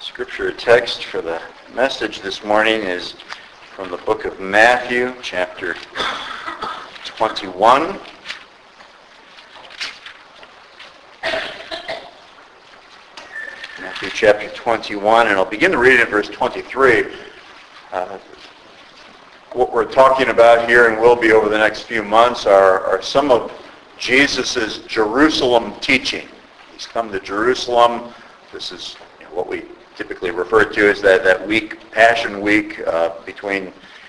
Scripture text for the message this morning is from the book of Matthew, chapter 21. Matthew chapter 21, and I'll begin to read it in verse 23. What we're talking about here and will be over the next few months are some of Jesus' Jerusalem teaching. He's come to Jerusalem. This is what we typically refer to as that week, Passion Week, between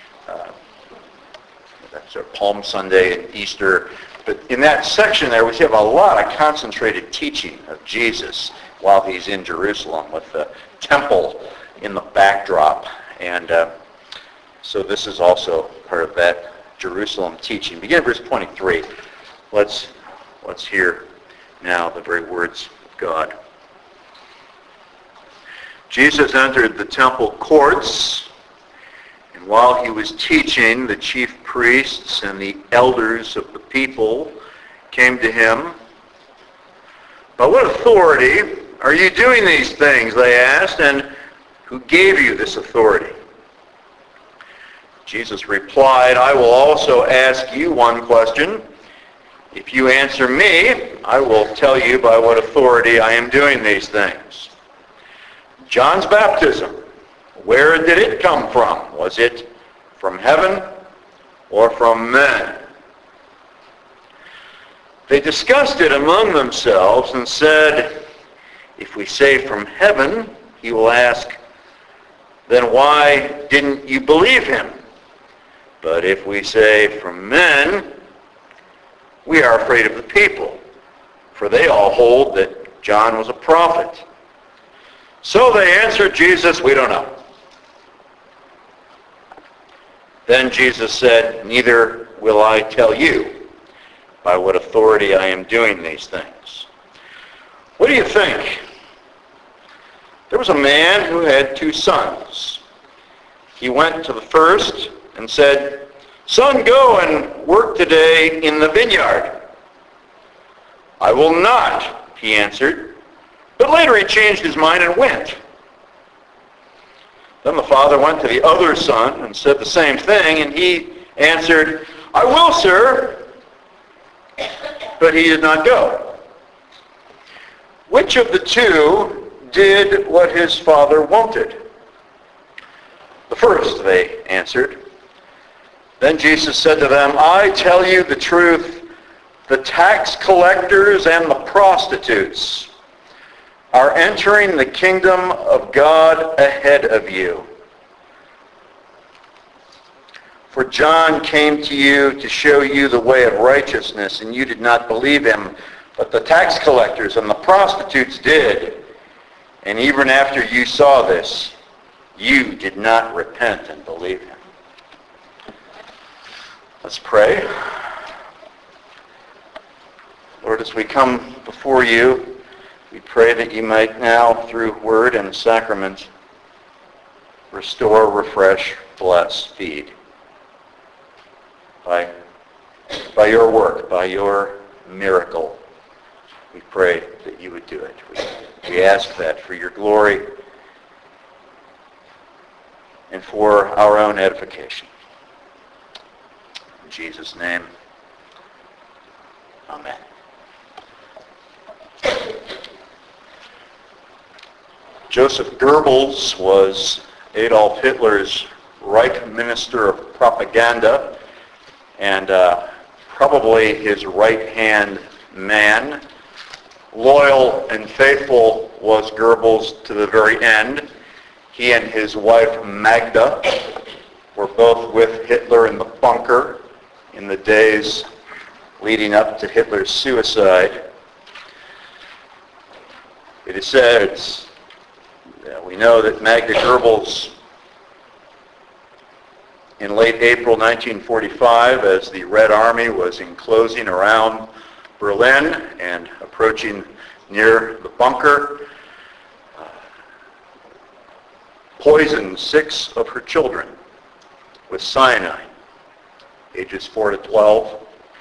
sort of Palm Sunday and Easter. But in that section there, we have a lot of concentrated teaching of Jesus while he's in Jerusalem with the temple in the backdrop. And so this is also part of that Jerusalem teaching. Begin verse 23. Let's hear now the very words of God. Jesus entered the temple courts, and while he was teaching, the chief priests and the elders of the people came to him. "By what authority are you doing these things?" they asked, "and who gave you this authority?" Jesus replied, "I will also ask you one question. If you answer me, I will tell you by what authority I am doing these things. John's baptism, where did it come from? Was it from heaven or from men?" They discussed it among themselves and said, "If we say from heaven," he will ask, "then why didn't you believe him? But if we say from men, we are afraid of the people, for they all hold that John was a prophet." So they answered Jesus, "We don't know." Then Jesus said, "Neither will I tell you by what authority I am doing these things. What do you think? There was a man who had 2 sons. He went to the first and said, 'Son, go and work today in the vineyard.' 'I will not,' he answered. But later he changed his mind and went. Then the father went to the other son and said the same thing, and he answered, 'I will, sir.' But he did not go. Which of the 2 did what his father wanted?" "The first," they answered. Then Jesus said to them, "I tell you the truth, the tax collectors and the prostitutes are entering the kingdom of God ahead of you. For John came to you to show you the way of righteousness, and you did not believe him, but the tax collectors and the prostitutes did. And even after you saw this, you did not repent and believe him." Let's pray. Lord, as we come before you, we pray that you might now, through word and sacrament, restore, refresh, bless, feed. By your work, by your miracle, we pray that you would do it. We ask that for your glory and for our own edification. In Jesus' name, amen. Joseph Goebbels was Adolf Hitler's Reich Minister of Propaganda and probably his right-hand man. Loyal and faithful was Goebbels to the very end. He and his wife Magda were both with Hitler in the bunker in the days leading up to Hitler's suicide. It is said, we know that Magda Goebbels, in late April 1945, as the Red Army was enclosing around Berlin and approaching near the bunker, poisoned 6 of her children with cyanide, ages 4 to 12,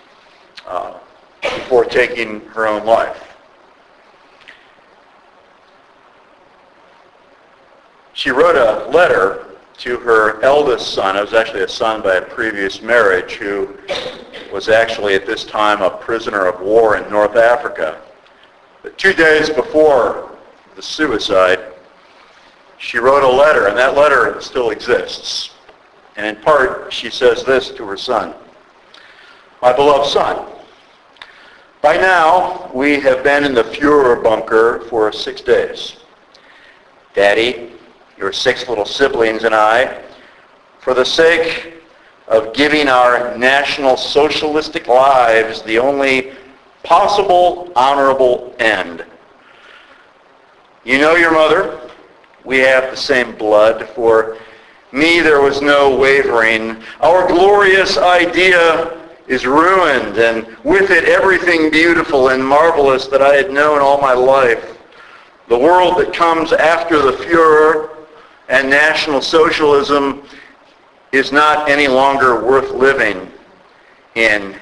before taking her own life. she wrote a letter to her eldest son. It was actually a son by a previous marriage who was actually at this time a prisoner of war in North Africa. But 2 days before the suicide, she wrote a letter, and that letter still exists. And in part, she says this to her son: "My beloved son, by now we have been in the Fuhrer bunker for 6 days. Daddy, your 6 little siblings, and I, for the sake of giving our National Socialistic lives the only possible honorable end. You know your mother. We have the same blood. For me, there was no wavering. Our glorious idea is ruined, and with it everything beautiful and marvelous that I had known all my life. The world that comes after the Fuhrer and National Socialism is not any longer worth living in."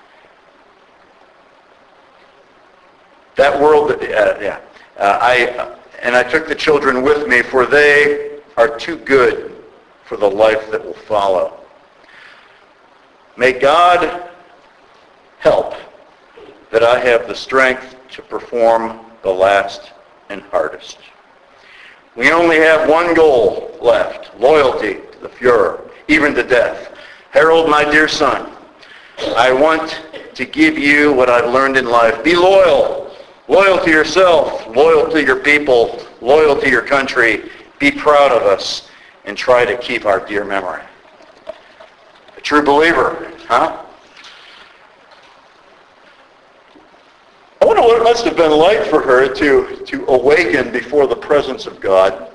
That world, I took the children with me, for they are too good for the life that will follow. May God help that I have the strength to perform the last and hardest. We only have one goal left: loyalty to the Fuhrer, even to death. Harold, my dear son, I want to give you what I've learned in life. Be loyal. Loyal to yourself, loyal to your people, loyal to your country. Be proud of us and try to keep our dear memory. A true believer, huh? I wonder what it must have been like for her to awaken before the presence of God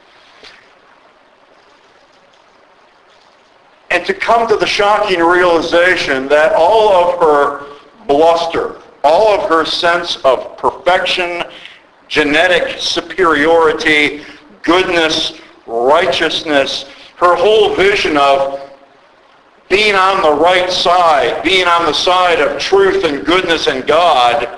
and to come to the shocking realization that all of her bluster, all of her sense of perfection, genetic superiority, goodness, righteousness, her whole vision of being on the right side, being on the side of truth and goodness and God,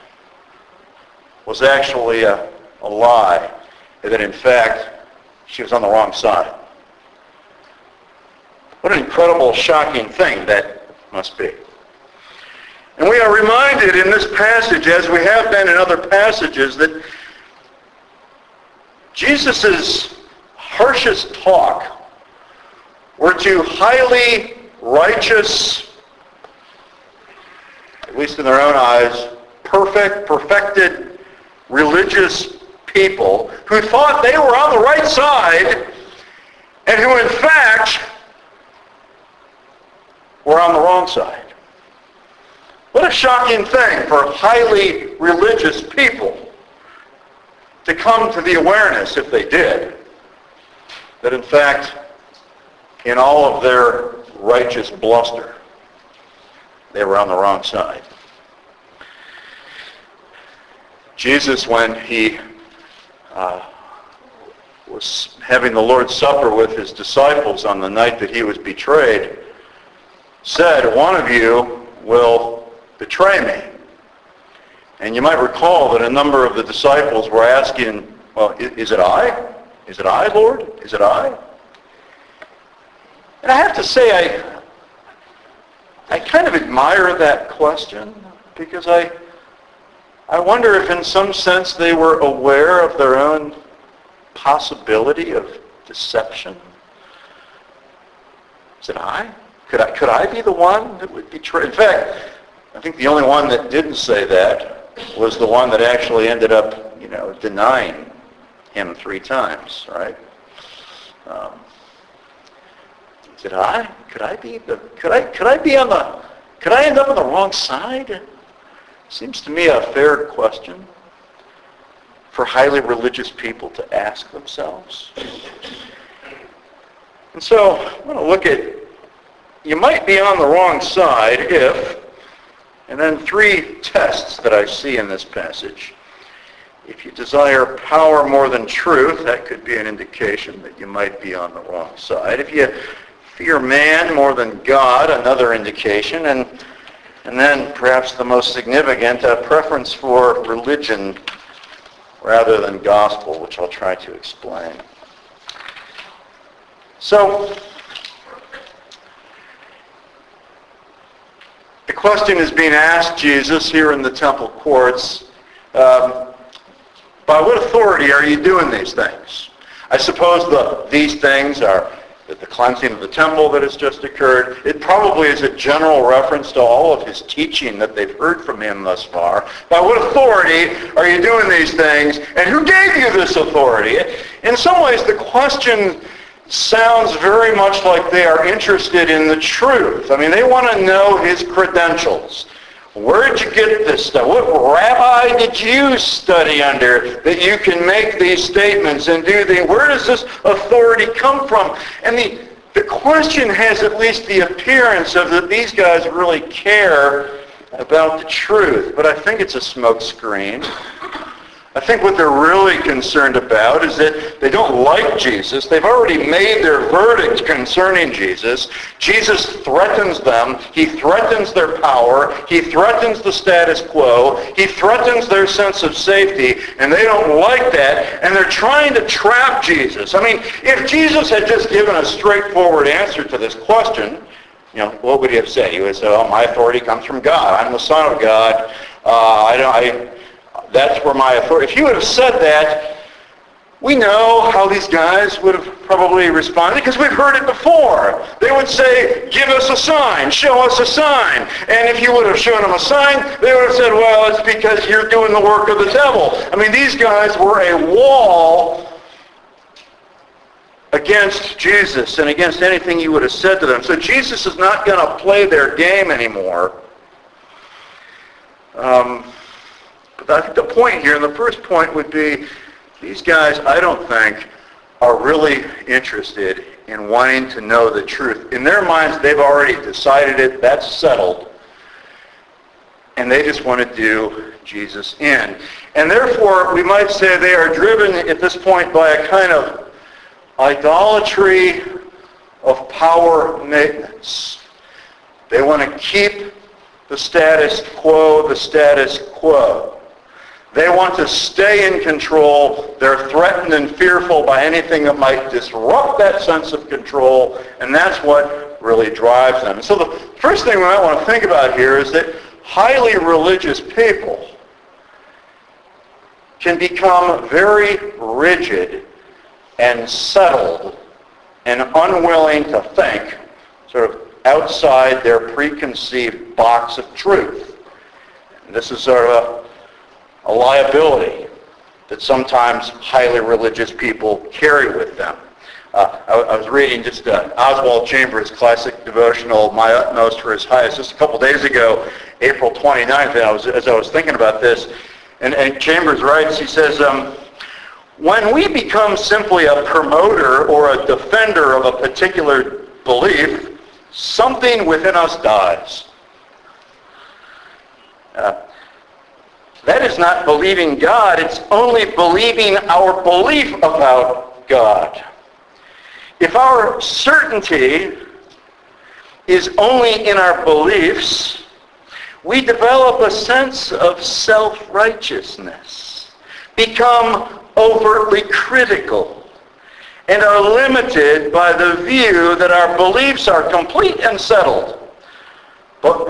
was actually a lie, that in fact she was on the wrong side. What an incredible, shocking thing that must be. And we are reminded in this passage, as we have been in other passages, that Jesus' harshest talk were to highly righteous, at least in their own eyes, perfected religious people who thought they were on the right side and who in fact were on the wrong side. What a shocking thing for highly religious people to come to the awareness, if they did, that in fact, in all of their righteous bluster, they were on the wrong side. Jesus, when he was having the Lord's Supper with his disciples on the night that he was betrayed, said, "One of you will betray me." And you might recall that a number of the disciples were asking, "Well, is it I? Is it I, Lord? Is it I?" And I have to say, I kind of admire that question, because I wonder if in some sense they were aware of their own possibility of deception. Is it I? Could I be the one that would betray? In fact, I think the only one that didn't say that was the one that actually ended up, denying him 3 times, right? Is it I? Could I end up on the wrong side? Seems to me a fair question for highly religious people to ask themselves. And so I want to look at, you might be on the wrong side if, and then 3 tests that I see in this passage. If you desire power more than truth, that could be an indication that you might be on the wrong side. If you fear man more than God, another indication. And then perhaps the most significant, a preference for religion rather than gospel, which I'll try to explain. So, the question is being asked Jesus here in the temple courts, by what authority are you doing these things? I suppose these things are the cleansing of the temple that has just occurred. It probably is a general reference to all of his teaching that they've heard from him thus far. By what authority are you doing these things? And who gave you this authority? In some ways, the question sounds very much like they are interested in the truth. I mean, they want to know his credentials. Where'd you get this stuff? What rabbi did you study under that you can make these statements and do these? Where does this authority come from? And the question has at least the appearance of that these guys really care about the truth. But I think it's a smokescreen. I think what they're really concerned about is that they don't like Jesus. They've already made their verdict concerning Jesus. Jesus threatens them. He threatens their power. He threatens the status quo. He threatens their sense of safety, and they don't like that, and they're trying to trap Jesus. I mean, if Jesus had just given a straightforward answer to this question, what would he have said? He would say, my authority comes from God. I'm the Son of God. That's where my authority... If he would have said that, we know how these guys would have probably responded because we've heard it before. They would say, give us a sign, show us a sign. And if you would have shown them a sign, they would have said, well, it's because you're doing the work of the devil. I mean, these guys were a wall against Jesus and against anything you would have said to them. So Jesus is not going to play their game anymore. But I think the point here, and the first point would be, these guys, I don't think, are really interested in wanting to know the truth. In their minds, they've already decided it. That's settled. And they just want to do Jesus in. And therefore, we might say they are driven at this point by a kind of idolatry of power maintenance. They want to keep the status quo the status quo. They want to stay in control. They're threatened and fearful by anything that might disrupt that sense of control, and that's what really drives them. So the first thing we might want to think about here is that highly religious people can become very rigid and settled and unwilling to think sort of outside their preconceived box of truth. And this is sort of a liability that sometimes highly religious people carry with them. I was reading just Oswald Chambers' classic devotional, My Utmost for His Highest, just a couple days ago, April 29th, and as I was thinking about this, and Chambers writes, he says, when we become simply a promoter or a defender of a particular belief, something within us dies. That is not believing God, it's only believing our belief about God. If our certainty is only in our beliefs, we develop a sense of self-righteousness, become overtly critical, and are limited by the view that our beliefs are complete and settled. But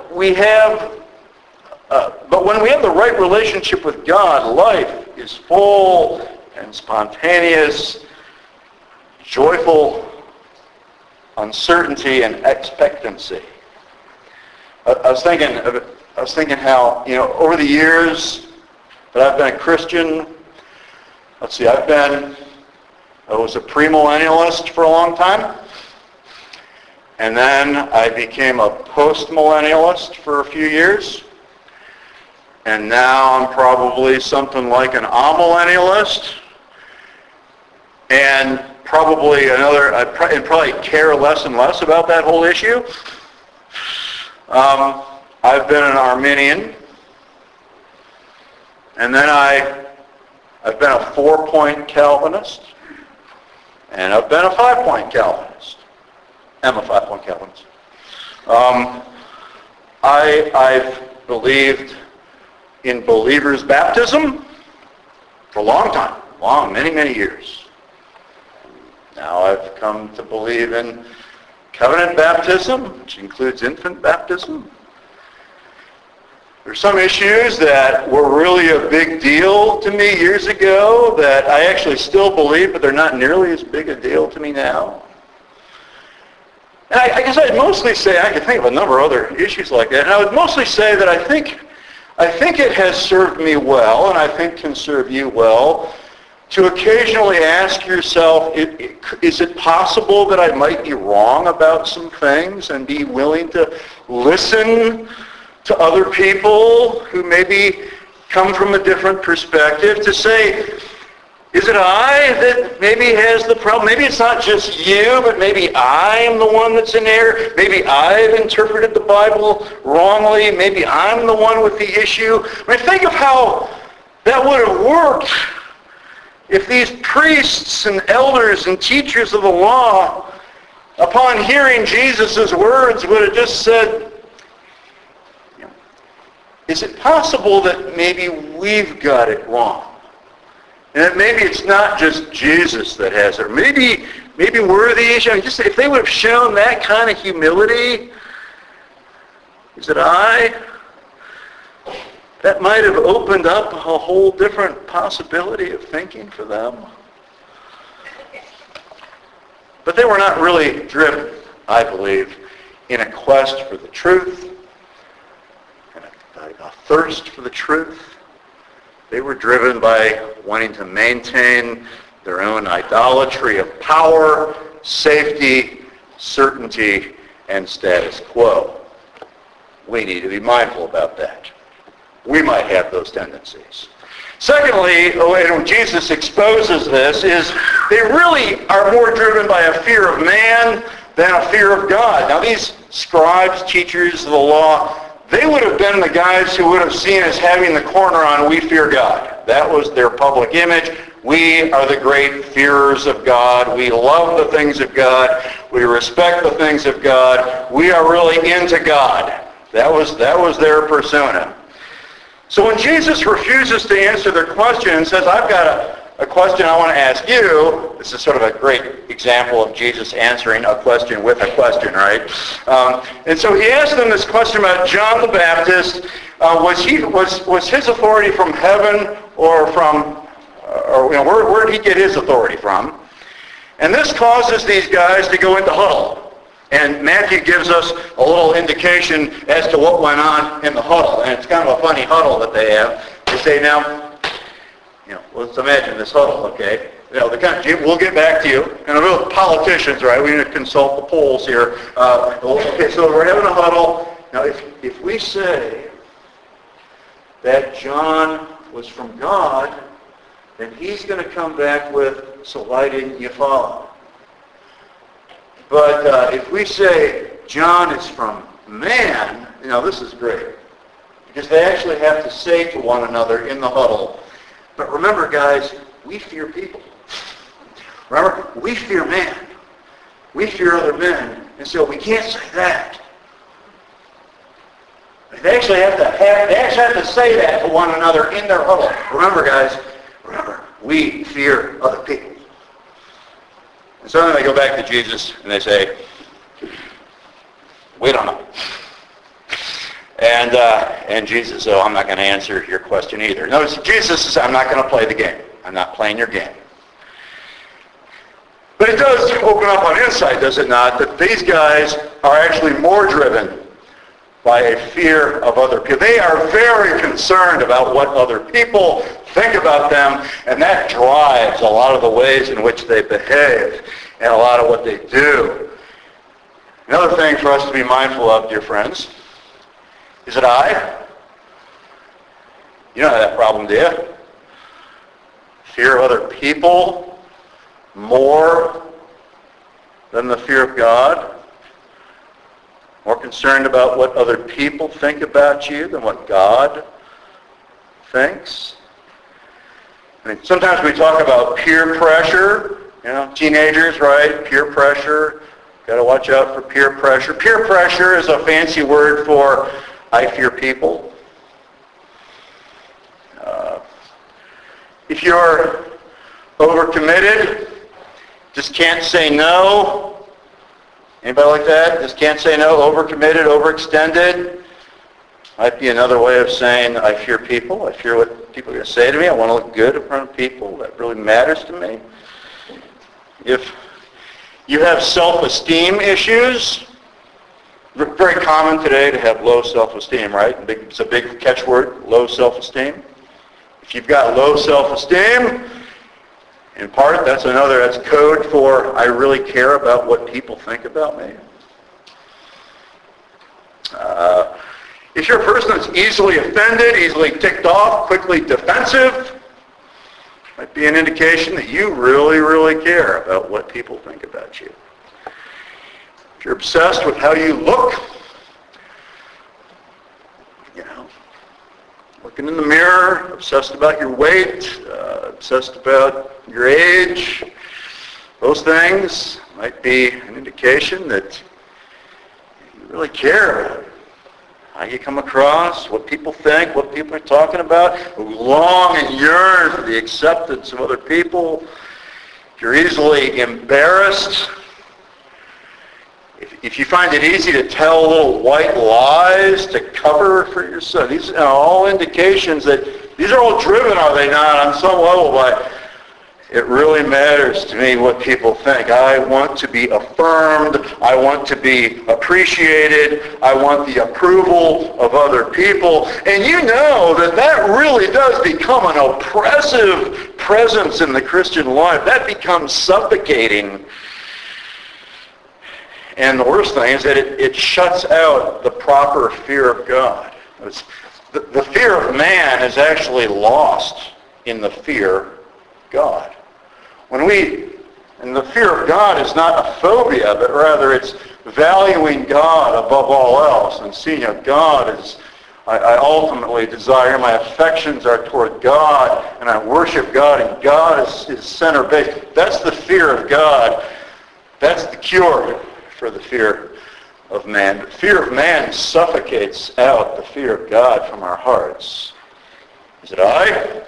when we have the right relationship with God, life is full and spontaneous, joyful uncertainty and expectancy. I was thinking how, over the years that I've been a Christian, I was a premillennialist for a long time. And then I became a postmillennialist for a few years. And now I'm probably something like an amillennialist. And probably I probably care less and less about that whole issue. I've been an Arminian. And then I've been a 4-point Calvinist. And I've been a 5-point Calvinist. I'm a 5-point Calvinist. I've believed in believers' baptism for a long time. Many, many years. Now I've come to believe in covenant baptism, which includes infant baptism. There's some issues that were really a big deal to me years ago that I actually still believe, but they're not nearly as big a deal to me now. And I guess I'd mostly say, I could think of a number of other issues like that, and I would mostly say that I think it has served me well, and I think can serve you well, to occasionally ask yourself, is it possible that I might be wrong about some things, and be willing to listen to other people who maybe come from a different perspective, to say, is it I that maybe has the problem? Maybe it's not just you, but maybe I am the one that's in error. Maybe I've interpreted the Bible wrongly. Maybe I'm the one with the issue. I mean, think of how that would have worked if these priests and elders and teachers of the law, upon hearing Jesus' words, would have just said, is it possible that maybe we've got it wrong? And that maybe it's not just Jesus that has it. Maybe we're the issue. I mean, just if they would have shown that kind of humility, is it I? That might have opened up a whole different possibility of thinking for them. But they were not really driven, I believe, in a quest for the truth, and a thirst for the truth. They were driven by wanting to maintain their own idolatry of power, safety, certainty, and status quo. We need to be mindful about that. We might have those tendencies. Secondly, and Jesus exposes this, is they really are more driven by a fear of man than a fear of God. Now these scribes, teachers of the law, they would have been the guys who would have seen as having the corner on we fear God. That was their public image. We are the great fearers of God. We love the things of God. We respect the things of God. We are really into God. That was their persona. So when Jesus refuses to answer their question and says, I've got a question I want to ask you, this is sort of a great example of Jesus answering a question with a question, right? And so he asked them this question about John the Baptist. Was his authority from heaven or from, where did he get his authority from? And this causes these guys to go into huddle. And Matthew gives us a little indication as to what went on in the huddle. And it's kind of a funny huddle that they have. They say, now, let's imagine this huddle, okay? We'll get back to you. And we're politicians, right? We need to consult the polls here. Okay, so we're having a huddle. Now, if we say that John was from God, then he's going to come back with, so why didn't you follow? But if we say John is from man, this is great. Because they actually have to say to one another in the huddle, but remember guys, we fear people. Remember, we fear man. We fear other men. And so we can't say that. They actually have to say that to one another in their huddle. Remember guys, we fear other people. And so then they go back to Jesus and they say, we don't know. And Jesus says, I'm not going to answer your question either. Notice Jesus says, I'm not going to play the game. I'm not playing your game. But it does open up on insight, does it not, that these guys are actually more driven by a fear of other people. They are very concerned about what other people think about them, and that drives a lot of the ways in which they behave and a lot of what they do. Another thing for us to be mindful of, dear friends, is it I? You don't have that problem, do you? Fear of other people more than the fear of God? More concerned about what other people think about you than what God thinks? I mean, sometimes we talk about peer pressure. Teenagers, right? Peer pressure. Got to watch out for peer pressure. Peer pressure is a fancy word for I fear people. If you're overcommitted Just can't say no. Anybody like that? Just can't say no, overcommitted, overextended. Might be another way of saying, I fear people. I fear what people are going to say to me. I want to look good in front of people. That really matters to me. If you have self-esteem issues, very common today to have low self-esteem, right? It's a big catchword, low self-esteem. If you've got low self-esteem, in part, that's code for I really care about what people think about me. If you're a person that's easily offended, easily ticked off, quickly defensive, might be an indication that you really, really care about what people think about you. If you're obsessed with how you look, looking in the mirror, obsessed about your weight, obsessed about your age, those things might be an indication that you really care about how you come across, what people think, what people are talking about, who long and yearn for the acceptance of other people. If you're easily embarrassed, if you find it easy to tell little white lies to cover for yourself, these are all indications that these are all driven, are they not, on some level by it really matters to me what people think. I want to be affirmed. I want to be appreciated. I want the approval of other people. And you know that really does become an oppressive presence in the Christian life. That becomes suffocating. And the worst thing is that it shuts out the proper fear of God. The fear of man is actually lost in the fear of God. And the fear of God is not a phobia, but rather it's valuing God above all else and seeing God as I ultimately desire. My affections are toward God, and I worship God, and God is center-based. That's the fear of God. That's the cure for the fear of man. But fear of man suffocates out the fear of God from our hearts. Is it I?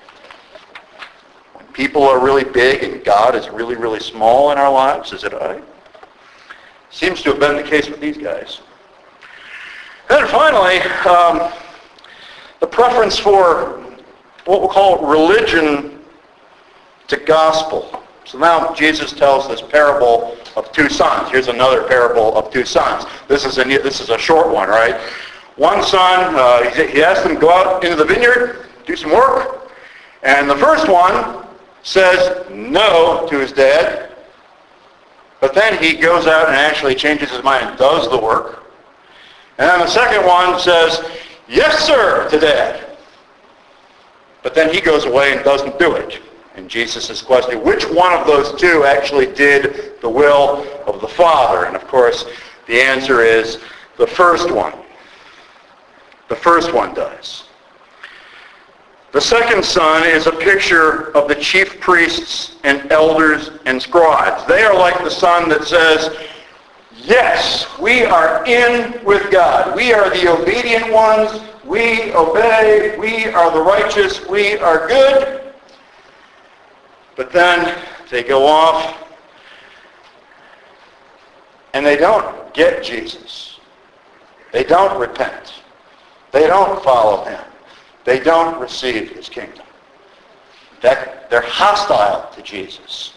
When people are really big and God is really, really small in our lives, is it I? Seems to have been the case with these guys. And then finally, the preference for what we'll call religion to gospel. So now Jesus tells this parable of two sons. Here's another parable of two sons. This is a short one, right? One son, he asked them to go out into the vineyard, do some work. And the first one says no to his dad. But then he goes out and actually changes his mind and does the work. And then the second one says, yes, sir, to dad. But then he goes away and doesn't do it. And Jesus' question, which one of those two actually did the will of the Father? And of course, the answer is the first one. The first one does. The second son is a picture of the chief priests and elders and scribes. They are like the son that says, yes, we are in with God. We are the obedient ones. We obey. We are the righteous. We are good. But then they go off and they don't get Jesus. They don't repent. They don't follow him. They don't receive his kingdom. They're hostile to Jesus.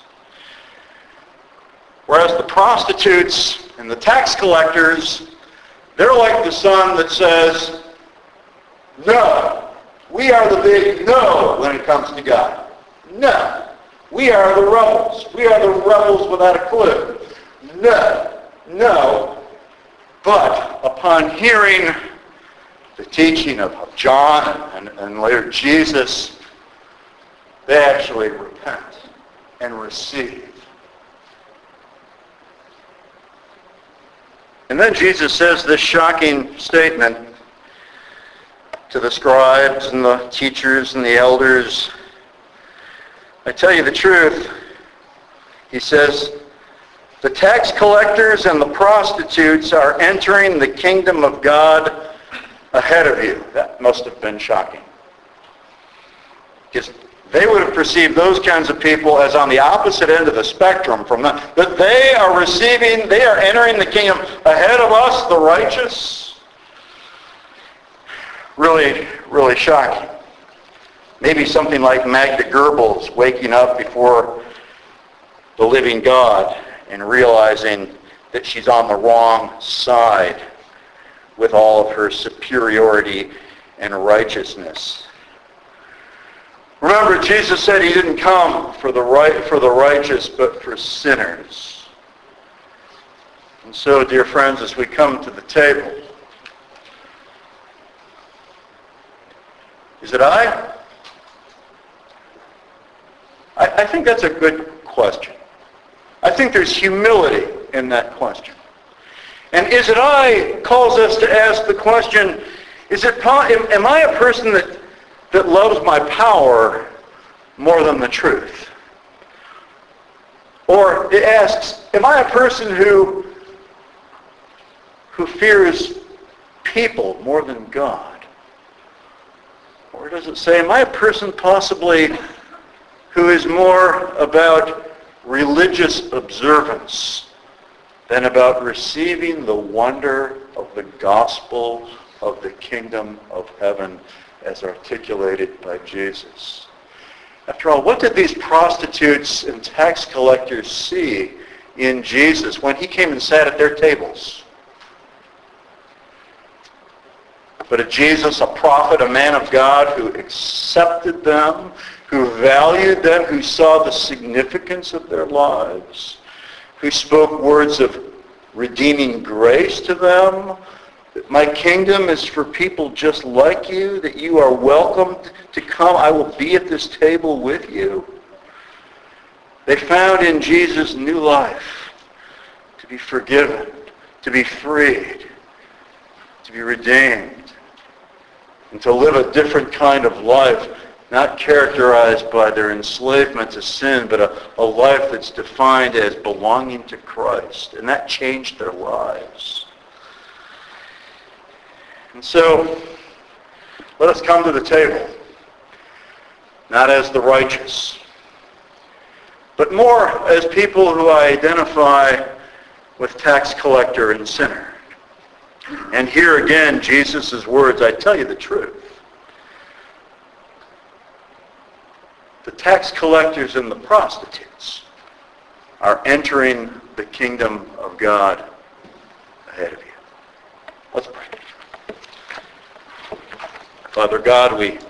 Whereas the prostitutes and the tax collectors, they're like the son that says, no, we are the big no when it comes to God. No. We are the rebels. We are the rebels without a clue. No. But upon hearing the teaching of John and later Jesus, they actually repent and receive. And then Jesus says this shocking statement to the scribes and the teachers and the elders. I tell you the truth, he says, the tax collectors and the prostitutes are entering the kingdom of God ahead of you. That must have been shocking. Just they would have perceived those kinds of people as on the opposite end of the spectrum from that. That they are entering the kingdom ahead of us, the righteous. Really, really shocking. Maybe something like Magda Goebbels waking up before the living God and realizing that she's on the wrong side with all of her superiority and righteousness. Remember, Jesus said he didn't come for the righteous, but for sinners. And so, dear friends, as we come to the table, is it I? I think that's a good question. I think there's humility in that question. And is it I calls us to ask the question, am I a person that loves my power more than the truth? Or it asks, am I a person who fears people more than God? Or does it say, am I a person possibly who is more about religious observance than about receiving the wonder of the gospel of the kingdom of heaven as articulated by Jesus? After all, what did these prostitutes and tax collectors see in Jesus when he came and sat at their tables? But a Jesus, a prophet, a man of God who accepted them, who valued them, who saw the significance of their lives, who spoke words of redeeming grace to them, that my kingdom is for people just like you, that you are welcomed to come. I will be at this table with you. They found in Jesus new life, to be forgiven, to be freed, to be redeemed, and to live a different kind of life, not characterized by their enslavement to sin, but a life that's defined as belonging to Christ. And that changed their lives. And so, let us come to the table, not as the righteous, but more as people who identify with tax collector and sinner. And here again, Jesus' words, I tell you the truth. The tax collectors and the prostitutes are entering the kingdom of God ahead of you. Let's pray. Father God, we